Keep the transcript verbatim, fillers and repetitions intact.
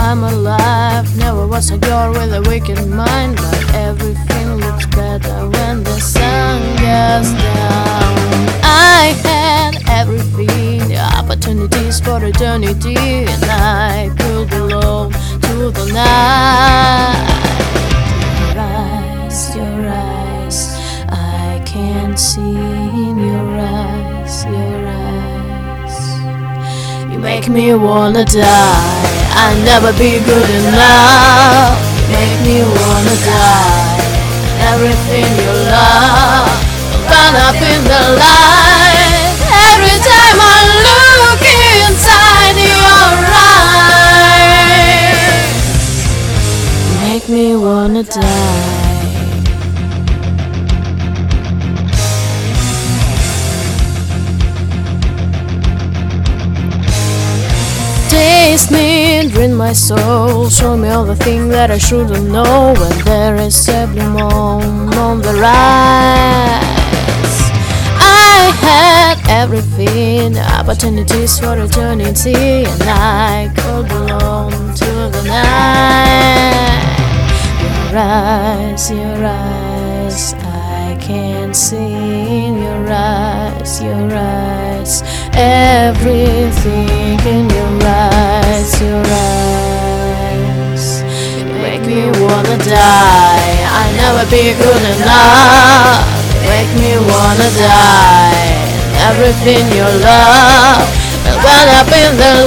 I'm alive. Never was a girl with a wicked mind, but everything looks better when the sun goes down. I had everything, the opportunities for eternity, and I could belong to the night. Your eyes, your eyes, I can see in your eyes, your eyes. You make me wanna die. I'll never be good enough. You make me wanna die. Everything you love will burn up in the light. Every time I look inside your eyes, you make me wanna die. Taste me, drain my soul, show me all the things that I shouldn't know. When there is a blue moon on the rise, I had everything, the opportunities for eternity, and I could belong to the night. Your eyes, your eyes, I can see in your eyes, your eyes. Everything in your eyes, your eyes. You make me wanna die. I'll never be good enough. You make me wanna die. Everything you love will burn up in the